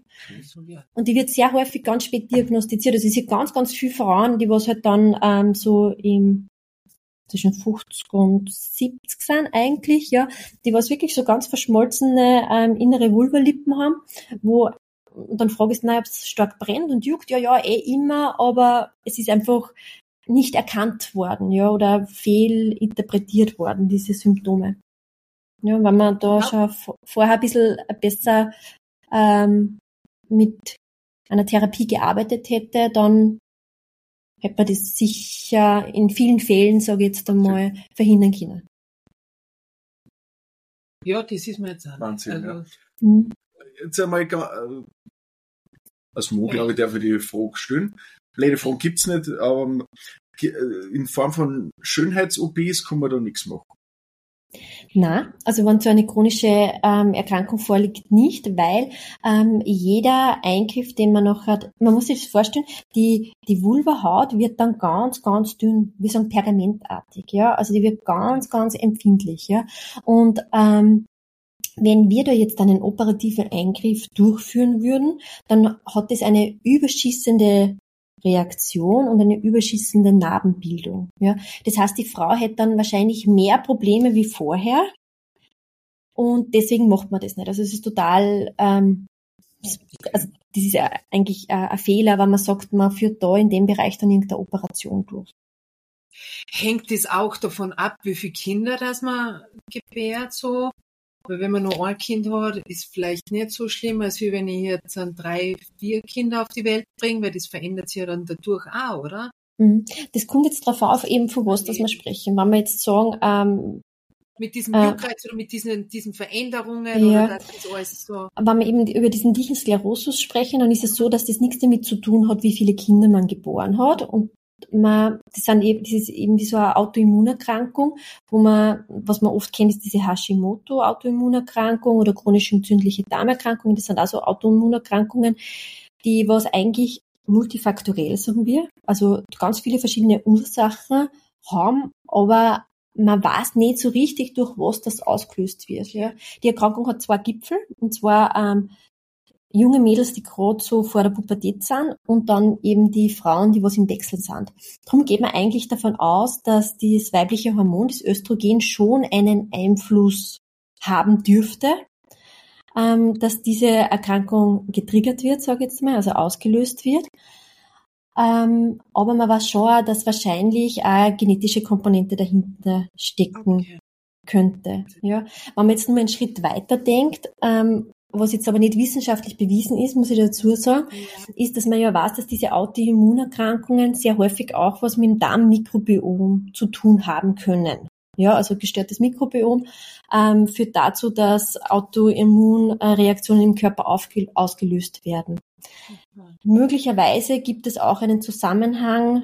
Und die wird sehr häufig ganz spät diagnostiziert. Also es sind ganz, ganz viele Frauen, die was halt dann ähm, so im zwischen fünfzig und siebzig sind eigentlich, ja, die was wirklich so ganz verschmolzene ähm, innere Vulvalippen haben, wo und dann frage ich, ob es stark brennt und juckt, ja, ja, eh immer, aber es ist einfach nicht erkannt worden, ja, oder fehlinterpretiert worden, diese Symptome. Ja, wenn man da ja. schon vorher ein bisschen besser ähm, mit einer Therapie gearbeitet hätte, dann hätte man das sicher in vielen Fällen, sage ich jetzt einmal, verhindern können. Ja, das ist mir jetzt auch. Wahnsinn, also, ja. Mhm. Jetzt einmal, äh, als Mo, glaube ich, darf ich die Frage stellen. Blöde Fragen gibt's nicht, aber in Form von Schönheits-O Ps kann man da nichts machen. Na, also wenn so eine chronische ähm, Erkrankung vorliegt, nicht, weil ähm, jeder Eingriff, den man noch hat, man muss sich das vorstellen, die die Vulvahaut wird dann ganz, ganz dünn, wir sagen pergamentartig, ja, also die wird ganz, ganz empfindlich, ja, und ähm, wenn wir da jetzt einen operativen Eingriff durchführen würden, dann hat es eine überschießende Reaktion und eine überschießende Narbenbildung. Ja, das heißt, die Frau hätte dann wahrscheinlich mehr Probleme wie vorher und deswegen macht man das nicht. Also es ist total, ähm, also das ist ja eigentlich ein Fehler, wenn man sagt, man führt da in dem Bereich dann irgendeine Operation durch. Hängt das auch davon ab, wie viele Kinder das man gebärt so? weil wenn man nur ein Kind hat, ist vielleicht nicht so schlimm, als wie wenn ich jetzt dann drei, vier Kinder auf die Welt bringe, weil das verändert sich ja dann dadurch auch, oder? Das kommt jetzt drauf auf, eben von was das wir sprechen. Wenn wir jetzt sagen, ähm, mit diesem äh, Juckreiz oder mit diesen, diesen Veränderungen ja, oder das ist alles so. wenn wir eben über diesen dicken Sklerosus sprechen, dann ist es so, dass das nichts damit zu tun hat, wie viele Kinder man geboren hat. Und man, das sind eben, das ist eben wie so eine Autoimmunerkrankung, wo man, was man oft kennt, ist diese Hashimoto-Autoimmunerkrankung oder chronisch entzündliche Darmerkrankungen. Das sind also Autoimmunerkrankungen, die was eigentlich multifaktoriell, sagen wir, also ganz viele verschiedene Ursachen haben, aber man weiß nicht so richtig, durch was das ausgelöst wird. Ja. Die Erkrankung hat zwei Gipfel, und zwar ähm, junge Mädels, die gerade so vor der Pubertät sind, und dann eben die Frauen, die was im Wechsel sind. Darum geht man eigentlich davon aus, dass das weibliche Hormon, das Östrogen, schon einen Einfluss haben dürfte, ähm, dass diese Erkrankung getriggert wird, sage ich jetzt mal, also ausgelöst wird. Ähm, aber man weiß schon auch, dass wahrscheinlich eine genetische Komponente dahinter stecken okay. könnte. Ja. Wenn man jetzt nur einen Schritt weiter denkt, ähm, was jetzt aber nicht wissenschaftlich bewiesen ist, muss ich dazu sagen, ja. ist, dass man ja weiß, dass diese Autoimmunerkrankungen sehr häufig auch was mit dem Darmmikrobiom zu tun haben können. Ja, also gestörtes Mikrobiom ähm, führt dazu, dass Autoimmunreaktionen im Körper aufge- ausgelöst werden. Mhm. Möglicherweise gibt es auch einen Zusammenhang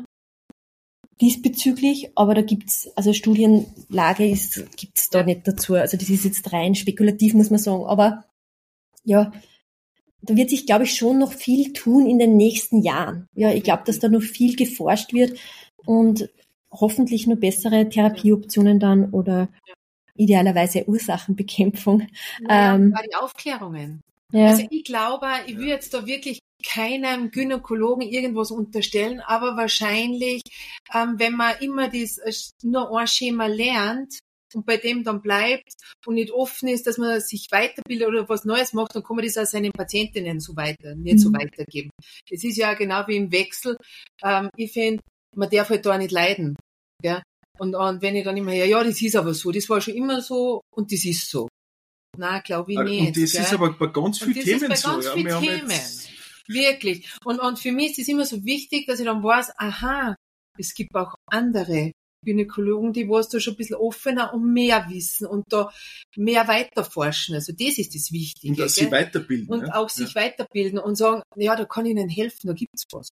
diesbezüglich, aber da gibt's, also Studienlage ist, gibt's da nicht dazu. Also das ist jetzt rein spekulativ, muss man sagen. Aber ja, da wird sich, glaube ich, schon noch viel tun in den nächsten Jahren. Ja, ich glaube, dass da noch viel geforscht wird und hoffentlich nur bessere Therapieoptionen dann oder idealerweise Ursachenbekämpfung. Naja, ähm, die Aufklärungen. Ja. Also ich glaube, ich will jetzt da wirklich keinem Gynäkologen irgendwas unterstellen, aber wahrscheinlich, ähm, wenn man immer das nur ein Schema lernt und bei dem dann bleibt und nicht offen ist, dass man sich weiterbildet oder was Neues macht, dann kann man das auch seinen Patientinnen so weiter, nicht mhm. so weitergeben. Es ist ja genau wie im Wechsel. Ähm, ich finde, man darf halt da nicht leiden. Ja? Und, und wenn ich dann immer, ja, ja, das ist aber so, das war schon immer so und das ist so. Nein, glaube ich nicht. Und das gell? ist aber bei ganz vielen Themen so. Ganz so. Viel ja, Themen. Wirklich. Und, und für mich ist es immer so wichtig, dass ich dann weiß, aha, es gibt auch andere Gynäkologen, die was da schon ein bisschen offener und mehr wissen und da mehr weiterforschen. Also das ist das Wichtige. Und dass sie weiterbilden. Und ja? auch sich ja. weiterbilden und sagen, ja, da kann ich Ihnen helfen, da gibt's was.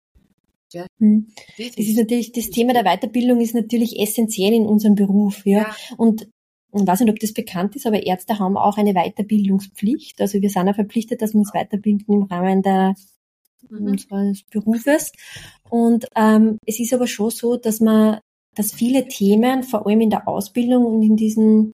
Ja. Hm. Das, das ist natürlich, das Thema der Weiterbildung ist natürlich essentiell in unserem Beruf, ja. ja. Und ich weiß nicht, ob das bekannt ist, aber Ärzte haben auch eine Weiterbildungspflicht. Also wir sind ja verpflichtet, dass wir uns weiterbilden im Rahmen der, mhm. unseres Berufes. Und ähm, es ist aber schon so, dass man, dass viele Themen, vor allem in der Ausbildung und in diesen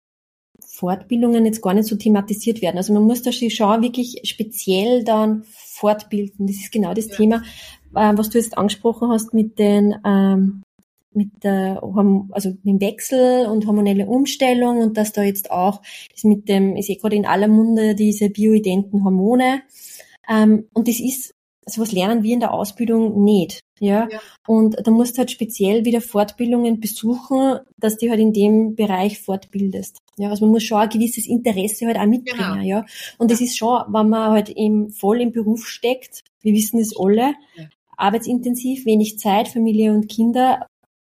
Fortbildungen jetzt gar nicht so thematisiert werden. Also man muss da schon wirklich speziell dann fortbilden. Das ist genau das ja. Thema, äh, was du jetzt angesprochen hast mit den ähm, mit der also mit dem Wechsel und hormonelle Umstellung und dass da jetzt auch das mit dem, ist eh gerade in aller Munde, diese bioidenten Hormone. Ähm, und das ist, also was lernen wir in der Ausbildung nicht. Ja? ja. Und da musst du halt speziell wieder Fortbildungen besuchen, dass du halt in dem Bereich fortbildest. Ja, also man muss schon ein gewisses Interesse halt auch mitbringen, genau. ja. Und das ja. ist schon, wenn man halt im, voll im Beruf steckt, wir wissen es alle, ja. arbeitsintensiv, wenig Zeit, Familie und Kinder.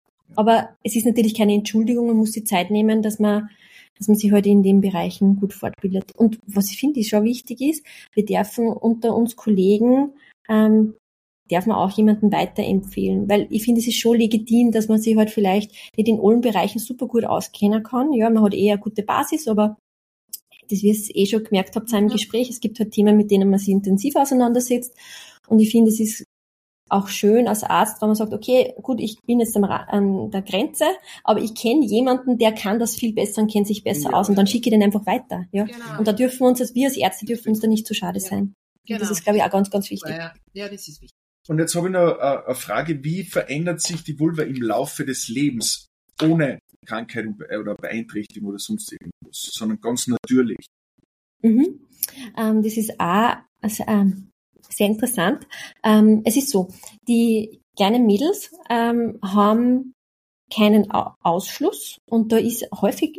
Aber es ist natürlich keine Entschuldigung, man muss die Zeit nehmen, dass man, dass man sich halt in den Bereichen gut fortbildet. Und was ich finde, ist schon wichtig ist, wir dürfen unter uns Kollegen, ähm, darf man auch jemanden weiterempfehlen, weil ich finde, es ist schon legitim, dass man sich halt vielleicht nicht in allen Bereichen super gut auskennen kann. Ja, man hat eh eine gute Basis, aber das, wie ihr es eh schon gemerkt habt, im Gespräch, es gibt halt Themen, mit denen man sich intensiv auseinandersetzt. Und ich finde, es ist auch schön als Arzt, wenn man sagt, okay, gut, ich bin jetzt an der Grenze, aber ich kenne jemanden, der kann das viel besser und kennt sich besser ja. aus und dann schicke ich den einfach weiter. Ja. Genau. Und da dürfen wir uns, als wir als Ärzte, dürfen uns da nicht zu schade sein. Ja. Genau. Das ist, glaube ich, auch ganz, ganz wichtig. Ja, ja, das ist wichtig. Und jetzt habe ich noch eine Frage, wie verändert sich die Vulva im Laufe des Lebens ohne Krankheit oder Beeinträchtigung oder sonst irgendwas, sondern ganz natürlich? Mhm. Ähm, das ist auch also, ähm, sehr interessant. Ähm, es ist so, die kleinen Mädels ähm, haben keinen Ausschluss und da ist häufig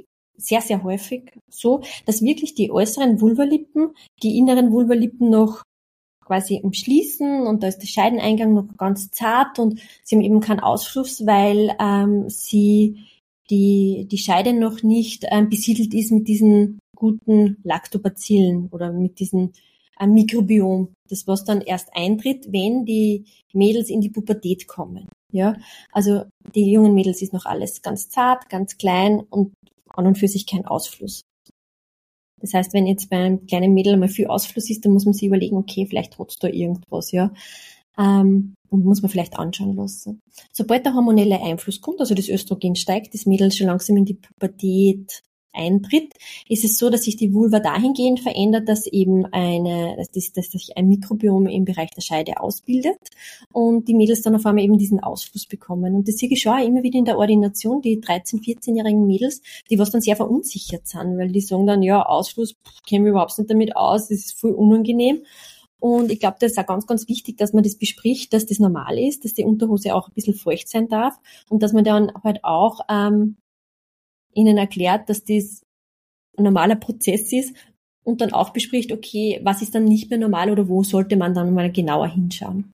sehr, sehr häufig so, dass wirklich die äußeren Vulvalippen die inneren Vulvalippen noch quasi umschließen und da ist der Scheideneingang noch ganz zart und sie haben eben keinen Ausfluss, weil ähm, sie die die Scheide noch nicht ähm, besiedelt ist mit diesen guten Lactobacillen oder mit diesem ähm, Mikrobiom, das was dann erst eintritt, wenn die Mädels in die Pubertät kommen. Ja, also die jungen Mädels ist noch alles ganz zart, ganz klein und an und für sich kein Ausfluss. Das heißt, wenn jetzt beim kleinen Mädel mal viel Ausfluss ist, dann muss man sich überlegen, okay, vielleicht hat's da irgendwas, ja. Ähm, und muss man vielleicht anschauen lassen. Sobald der hormonelle Einfluss kommt, also das Östrogen steigt, das Mädel schon langsam in die Pubertät eintritt, ist es so, dass sich die Vulva dahingehend verändert, dass eben eine, dass, dass sich ein Mikrobiom im Bereich der Scheide ausbildet und die Mädels dann auf einmal eben diesen Ausfluss bekommen. Und das sehe ich schon auch immer wieder in der Ordination, die dreizehn-, vierzehnjährigen Mädels, die was dann sehr verunsichert sind, weil die sagen dann, ja, Ausfluss, kennen wir überhaupt nicht damit aus, das ist voll unangenehm. Und ich glaube, das ist auch ganz, ganz wichtig, dass man das bespricht, dass das normal ist, dass die Unterhose auch ein bisschen feucht sein darf und dass man dann halt auch ähm, ihnen erklärt, dass das ein normaler Prozess ist und dann auch bespricht, okay, was ist dann nicht mehr normal oder wo sollte man dann mal genauer hinschauen.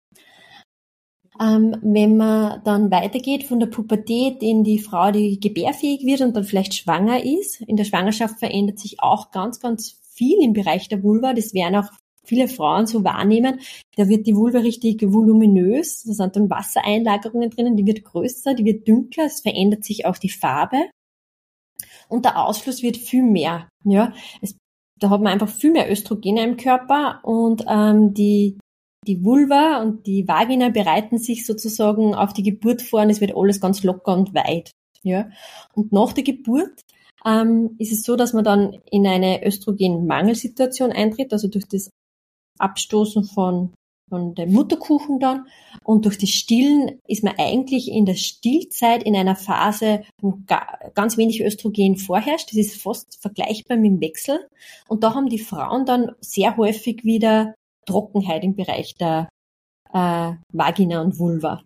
Ähm, wenn man dann weitergeht von der Pubertät in die Frau, die gebärfähig wird und dann vielleicht schwanger ist, in der Schwangerschaft verändert sich auch ganz, ganz viel im Bereich der Vulva. Das werden auch viele Frauen so wahrnehmen. Da wird die Vulva richtig voluminös, da sind dann Wassereinlagerungen drinnen, die wird größer, die wird dunkler, es verändert sich auch die Farbe. Und der Ausfluss wird viel mehr. Ja, es, da hat man einfach viel mehr Östrogene im Körper und ähm, die die Vulva und die Vagina bereiten sich sozusagen auf die Geburt vor und es wird alles ganz locker und weit. Ja, und nach der Geburt ähm, ist es so, dass man dann in eine Östrogenmangelsituation eintritt, also durch das Abstoßen von von dem Mutterkuchen dann und durch das Stillen ist man eigentlich in der Stillzeit in einer Phase, wo ganz wenig Östrogen vorherrscht. Das ist fast vergleichbar mit dem Wechsel und da haben die Frauen dann sehr häufig wieder Trockenheit im Bereich der äh, Vagina und Vulva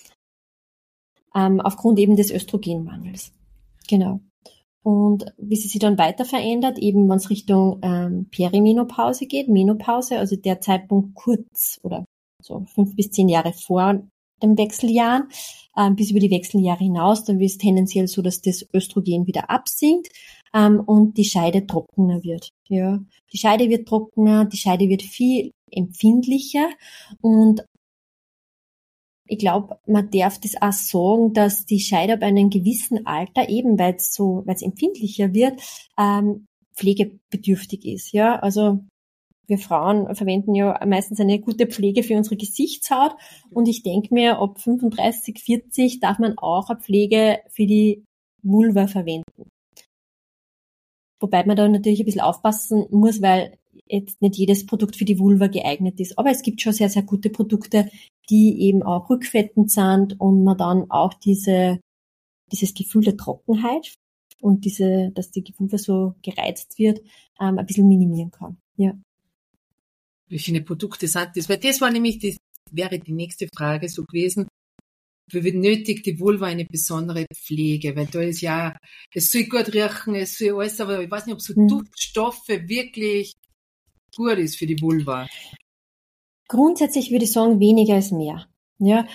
ähm, aufgrund eben des Östrogenmangels. Genau. Und wie sie sich dann weiter verändert, eben wenn es Richtung ähm, Perimenopause geht, Menopause, also der Zeitpunkt kurz oder so fünf bis zehn Jahre vor den Wechseljahren, ähm, bis über die Wechseljahre hinaus, dann wird es tendenziell so, dass das Östrogen wieder absinkt ähm, und die Scheide trockener wird. Ja, die Scheide wird trockener, die Scheide wird viel empfindlicher und ich glaube, man darf das auch sagen, dass die Scheide ab einem gewissen Alter, eben weil es so, weil es empfindlicher wird, ähm, pflegebedürftig ist. Ja, also wir Frauen verwenden ja meistens eine gute Pflege für unsere Gesichtshaut und ich denke mir, ab fünfunddreißig, vierzig darf man auch eine Pflege für die Vulva verwenden. Wobei man da natürlich ein bisschen aufpassen muss, weil jetzt nicht jedes Produkt für die Vulva geeignet ist. Aber es gibt schon sehr, sehr gute Produkte, die eben auch rückfettend sind und man dann auch diese, dieses Gefühl der Trockenheit und diese, dass die Vulva so gereizt wird, ähm, ein bisschen minimieren kann. Ja. Wie viele Produkte sind das? Weil das war nämlich, das wäre die nächste Frage so gewesen. Wie benötigt die Vulva eine besondere Pflege? Weil da ist ja, es soll gut riechen, es soll alles, aber ich weiß nicht, ob so hm. Duftstoffe wirklich gut ist für die Vulva. Grundsätzlich würde ich sagen, weniger ist mehr. Ja.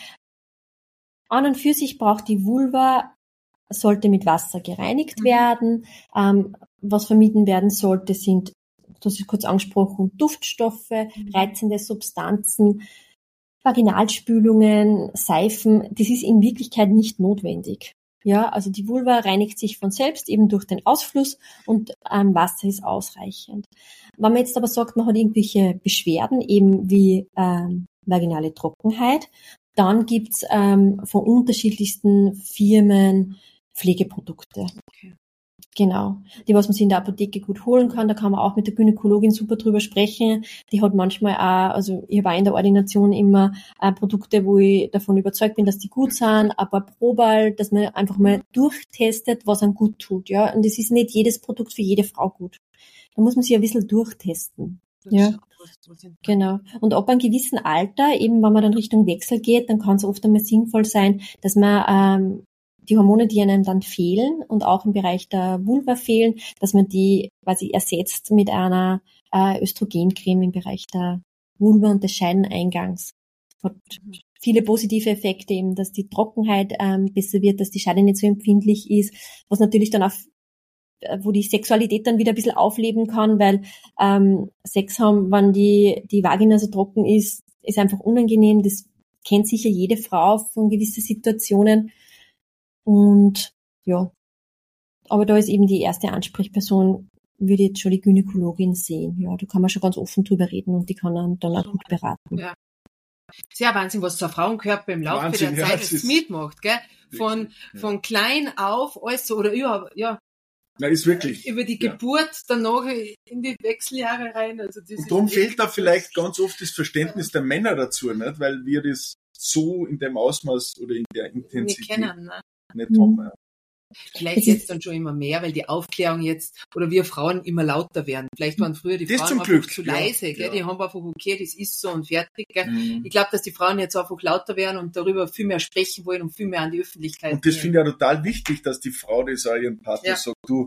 An und für sich braucht die Vulva, sollte mit Wasser gereinigt mhm. werden. Ähm, was vermieden werden sollte, sind, das ist kurz angesprochen, Duftstoffe, mhm. reizende Substanzen, Vaginalspülungen, Seifen. Das ist in Wirklichkeit nicht notwendig. Ja, also die Vulva reinigt sich von selbst eben durch den Ausfluss und ähm, Wasser ist ausreichend. Wenn man jetzt aber sagt, man hat irgendwelche Beschwerden, eben wie ähm, vaginale Trockenheit, dann gibt's ähm, von unterschiedlichsten Firmen Pflegeprodukte. Okay. Genau, die, was man sich in der Apotheke gut holen kann, da kann man auch mit der Gynäkologin super drüber sprechen. Die hat manchmal auch, also ich habe auch in der Ordination immer äh, Produkte, wo ich davon überzeugt bin, dass die gut sind, ein paar Proberl, dass man einfach mal durchtestet, was einem gut tut. Ja, und es ist nicht jedes Produkt für jede Frau gut. Da muss man sich ein bisschen durchtesten. Ja, genau. Und ab einem gewissen Alter, eben wenn man dann Richtung Wechsel geht, dann kann es oft einmal sinnvoll sein, dass man ähm, die Hormone, die einem dann fehlen und auch im Bereich der Vulva fehlen, dass man die quasi ersetzt mit einer äh, Östrogencreme im Bereich der Vulva und des Scheideneingangs. Hat viele positive Effekte eben, dass die Trockenheit ähm, besser wird, dass die Scheide nicht so empfindlich ist, was natürlich dann auf wo die Sexualität dann wieder ein bisschen aufleben kann, weil ähm, Sex haben, wenn die die Vagina so trocken ist, ist einfach unangenehm. Das kennt sicher jede Frau von gewissen Situationen. Und ja, aber da ist eben die erste Ansprechperson, würde ich jetzt schon die Gynäkologin sehen. Ja, da kann man schon ganz offen drüber reden und die kann dann, dann auch gut beraten. Ja. Sehr Wahnsinn, was so ein Frauenkörper im Laufe Wahnsinn, der ja, Zeit das jetzt ist mitmacht, gell? Von, wirklich, ja. von klein auf, alles so, oder überhaupt, ja, Na, ist wirklich. über die ja. Geburt, danach in die Wechseljahre rein. Also das Und darum ist fehlt da vielleicht ganz oft das Verständnis der Männer dazu, nicht? Weil wir das so in dem Ausmaß oder in der nicht Intensität kennen. Ne? nicht Mhm. haben. Ja. Vielleicht jetzt dann schon immer mehr, weil die Aufklärung jetzt, oder wir Frauen immer lauter werden. Vielleicht waren früher die Das Frauen zum einfach Glück, zu ja, leise, gell? ja. Die haben einfach, okay, das ist so und fertig. Gell? Mhm. Ich glaube, dass die Frauen jetzt einfach lauter werden und darüber viel mehr sprechen wollen und viel mehr an die Öffentlichkeit Und das gehen. finde ich ja total wichtig, dass die Frau das auch ihrem Partner Ja. sagt, du,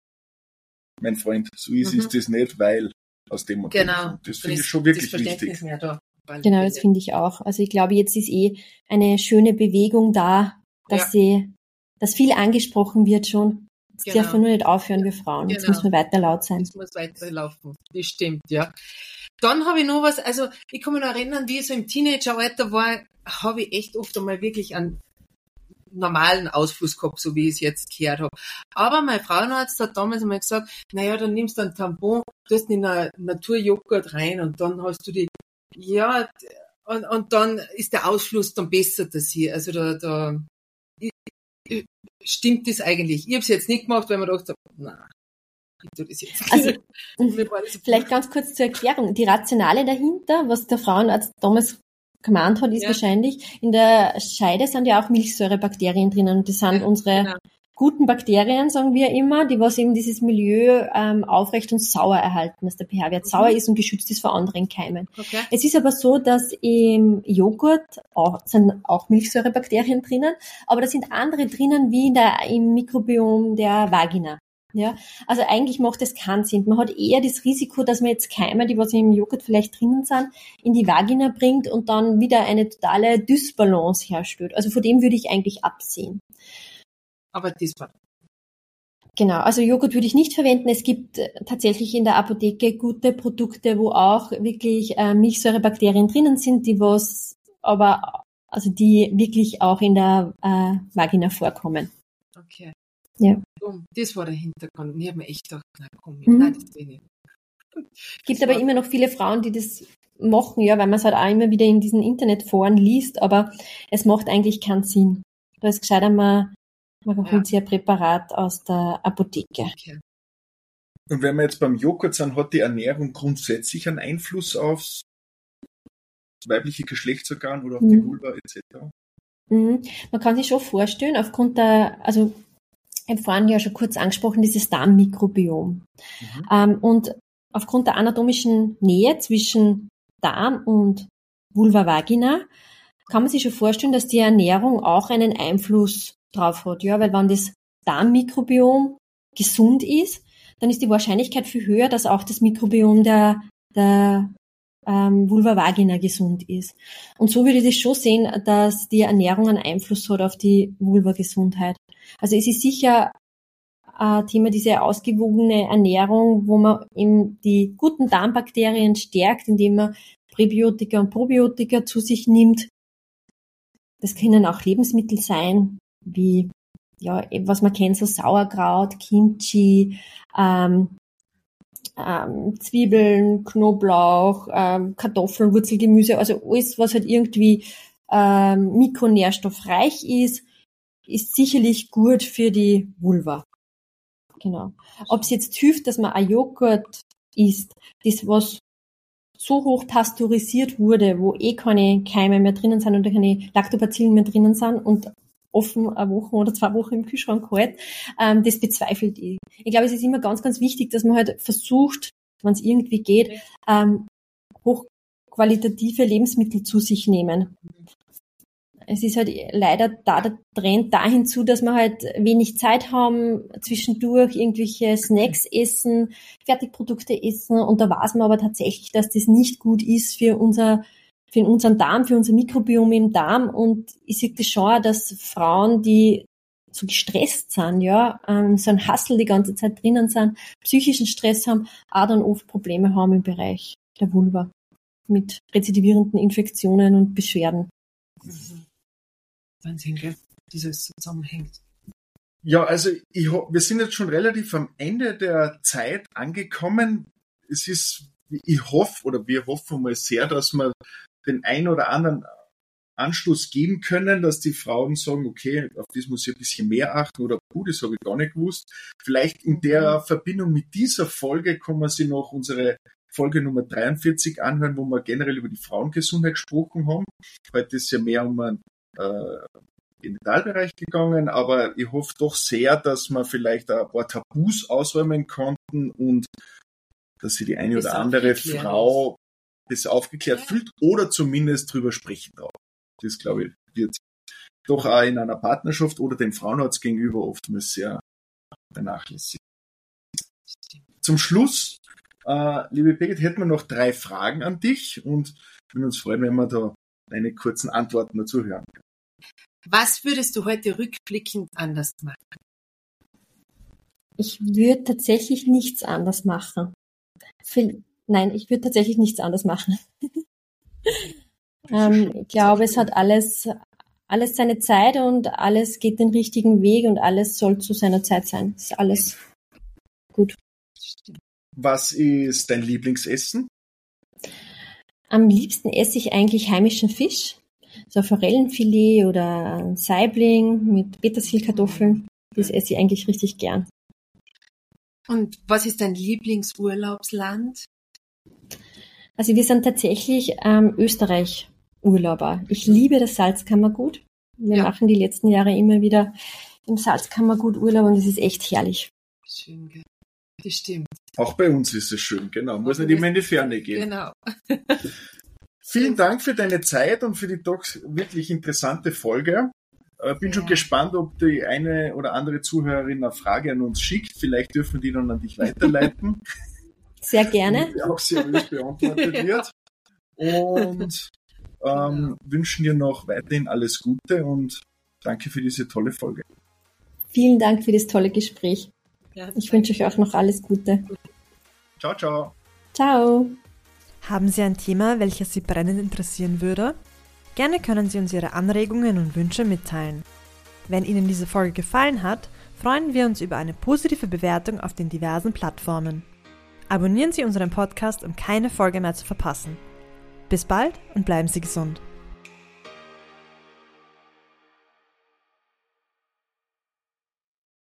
mein Freund, so ist Mhm. es das nicht, weil aus dem und dem Genau. Grund. Das Dann finde ich ist schon das wirklich Verständnis wichtig. mehr da. Weil- Genau, das finde ich auch. Also ich glaube, jetzt ist eh eine schöne Bewegung da, dass Ja. sie, dass viel angesprochen wird schon. Jetzt Genau. dürfen wir nur nicht aufhören, wir Frauen. Jetzt Genau. müssen wir weiter laut sein. Das muss weiterlaufen. Das stimmt, ja. Dann habe ich noch was, also ich kann mich noch erinnern, wie ich so im Teenageralter war, habe ich echt oft einmal wirklich einen normalen Ausfluss gehabt, so wie ich es jetzt gehört habe. Aber mein Frauenarzt hat damals einmal gesagt, naja, dann nimmst du einen Tampon, tust ihn in einen Naturjoghurt rein und dann hast du die, ja, und, und dann ist der Ausfluss dann besser, dass hier, also da, da ich, ich, stimmt das eigentlich. Ich habe es jetzt nicht gemacht, weil man gedacht habe, nein, ich tue das jetzt Also, Mir war das so vielleicht ganz kurz zur Erklärung. Die Rationale dahinter, was der Frauenarzt damals gemeint hat, ist Ja. wahrscheinlich, in der Scheide sind ja auch Milchsäurebakterien drinnen. Und das sind Ja, unsere genau. guten Bakterien, sagen wir immer, die was eben dieses Milieu ähm, aufrecht und sauer erhalten, dass der pH-Wert Mhm. sauer ist und geschützt ist vor anderen Keimen. Okay. Es ist aber so, dass im Joghurt auch, sind auch Milchsäurebakterien drinnen, aber da sind andere drinnen wie in der, im Mikrobiom der Vagina. Ja, also eigentlich macht das keinen Sinn. Man hat eher das Risiko, dass man jetzt Keime, die was im Joghurt vielleicht drinnen sind, in die Vagina bringt und dann wieder eine totale Dysbalance herstellt. Also von dem würde ich eigentlich absehen. Aber das war Genau, also Joghurt würde ich nicht verwenden. Es gibt äh, tatsächlich in der Apotheke gute Produkte, wo auch wirklich äh, Milchsäurebakterien drinnen sind, die was aber, also die wirklich auch in der äh, Vagina vorkommen. okay. Ja. Dumm. Das war der Hintergrund. Und ich habe mir echt gedacht, na komm, Mhm. nein, das will ich nicht. Gibt Das aber war- immer noch viele Frauen, die das machen, ja, weil man es halt auch immer wieder in diesen Internetforen liest, aber es macht eigentlich keinen Sinn. Da ist gescheiter, man, man Ja. holt sich ein Präparat aus der Apotheke. Okay. Und wenn wir jetzt beim Joghurt sind, hat die Ernährung grundsätzlich einen Einfluss aufs weibliche Geschlechtsorgan oder auf die Mhm. Vulva et cetera? Mhm. Man kann sich schon vorstellen, aufgrund der, also ich habe vorhin ja schon kurz angesprochen, dieses Darmmikrobiom. Mhm. Ähm, und aufgrund der anatomischen Nähe zwischen Darm und Vulva Vagina kann man sich schon vorstellen, dass die Ernährung auch einen Einfluss drauf hat. Ja, weil wenn das Darmmikrobiom gesund ist, dann ist die Wahrscheinlichkeit viel höher, dass auch das Mikrobiom der, der ähm, Vulva Vagina gesund ist. Und so würde ich das schon sehen, dass die Ernährung einen Einfluss hat auf die Vulva-Gesundheit. Also es ist sicher ein Thema, diese ausgewogene Ernährung, wo man eben die guten Darmbakterien stärkt, indem man Präbiotika und Probiotika zu sich nimmt. Das können auch Lebensmittel sein, wie, ja, was man kennt, so Sauerkraut, Kimchi, ähm, ähm, Zwiebeln, Knoblauch, ähm, Kartoffeln, Wurzelgemüse, also alles, was halt irgendwie ähm, mikronährstoffreich ist, ist sicherlich gut für die Vulva. Genau. Ob es jetzt hilft, dass man ein Joghurt isst, das was so hoch pasteurisiert wurde, wo eh keine Keime mehr drinnen sind und keine Lactobacillen mehr drinnen sind und offen eine Woche oder zwei Wochen im Kühlschrank hält, ähm, das bezweifelt ich. Ich glaube, es ist immer ganz, ganz wichtig, dass man halt versucht, wenn es irgendwie geht, ähm, hochqualitative Lebensmittel zu sich nehmen. es ist halt leider da der Trend dahin zu, dass wir halt wenig Zeit haben, zwischendurch irgendwelche Snacks essen, Fertigprodukte essen und da weiß man aber tatsächlich, dass das nicht gut ist für unser, für unseren Darm, für unser Mikrobiom im Darm und ich sehe das schon, dass Frauen, die so gestresst sind, ja, ähm, so ein Hassel die ganze Zeit drinnen sind, psychischen Stress haben, auch dann oft Probleme haben im Bereich der Vulva mit rezidivierenden Infektionen und Beschwerden. Mhm. Wahnsinn, gell? Dieses zusammenhängt. Ja, also ich, wir sind jetzt schon relativ am Ende der Zeit angekommen. Es ist, ich hoffe, oder wir hoffen mal sehr, dass wir den einen oder anderen Anstoß geben können, dass die Frauen sagen, okay, auf das muss ich ein bisschen mehr achten oder gut, das habe ich gar nicht gewusst. Vielleicht in der Verbindung mit dieser Folge kann man sich noch unsere Folge Nummer dreiundvierzig anhören, wo wir generell über die Frauengesundheit gesprochen haben. Heute ist ja mehr um einen äh, Genitalbereich gegangen, aber ich hoffe doch sehr, dass wir vielleicht ein paar Tabus ausräumen konnten und dass sie die eine oder andere Frau besser aufgeklärt ja. fühlt oder zumindest drüber sprechen darf. Das, glaube ich, wird doch auch in einer Partnerschaft oder dem Frauenarzt gegenüber oftmals sehr vernachlässigt. Zum Schluss, äh, liebe Birgit, hätten wir noch drei Fragen an dich und würden uns freuen, wenn wir da deine kurzen Antworten dazu hören können. Was würdest du heute rückblickend anders machen? Ich würde tatsächlich nichts anders machen. Für, nein, ich würde tatsächlich nichts anders machen. ähm, ich glaube, es hat alles, alles seine Zeit und alles geht den richtigen Weg und alles soll zu seiner Zeit sein. Ist alles gut. Was ist dein Lieblingsessen? Am liebsten esse ich eigentlich heimischen Fisch. So Forellenfilet oder ein Saibling mit Petersilkartoffeln. Das esse ich eigentlich richtig gern. Und was ist dein Lieblingsurlaubsland? Also wir sind tatsächlich ähm, Österreich-Urlauber. Ich liebe das Salzkammergut. Wir ja. machen die letzten Jahre immer wieder im Salzkammergut Urlaub und es ist echt herrlich. Schön, gell? Das stimmt. Auch bei uns ist es schön, genau. Muss nicht immer in die Ferne gehen. Genau. Vielen Dank für deine Zeit und für die doch wirklich interessante Folge. Ich bin ja. schon gespannt, ob die eine oder andere Zuhörerin eine Frage an uns schickt. Vielleicht dürfen die dann an dich weiterleiten. Sehr gerne. Die auch seriös beantwortet wird. Und ähm, wünschen dir noch weiterhin alles Gute und danke für diese tolle Folge. Vielen Dank für das tolle Gespräch. Ja, ich wünsche euch auch noch alles Gute. Ciao, ciao. Ciao. Haben Sie ein Thema, welches Sie brennend interessieren würde? Gerne können Sie uns Ihre Anregungen und Wünsche mitteilen. Wenn Ihnen diese Folge gefallen hat, freuen wir uns über eine positive Bewertung auf den diversen Plattformen. Abonnieren Sie unseren Podcast, um keine Folge mehr zu verpassen. Bis bald und bleiben Sie gesund.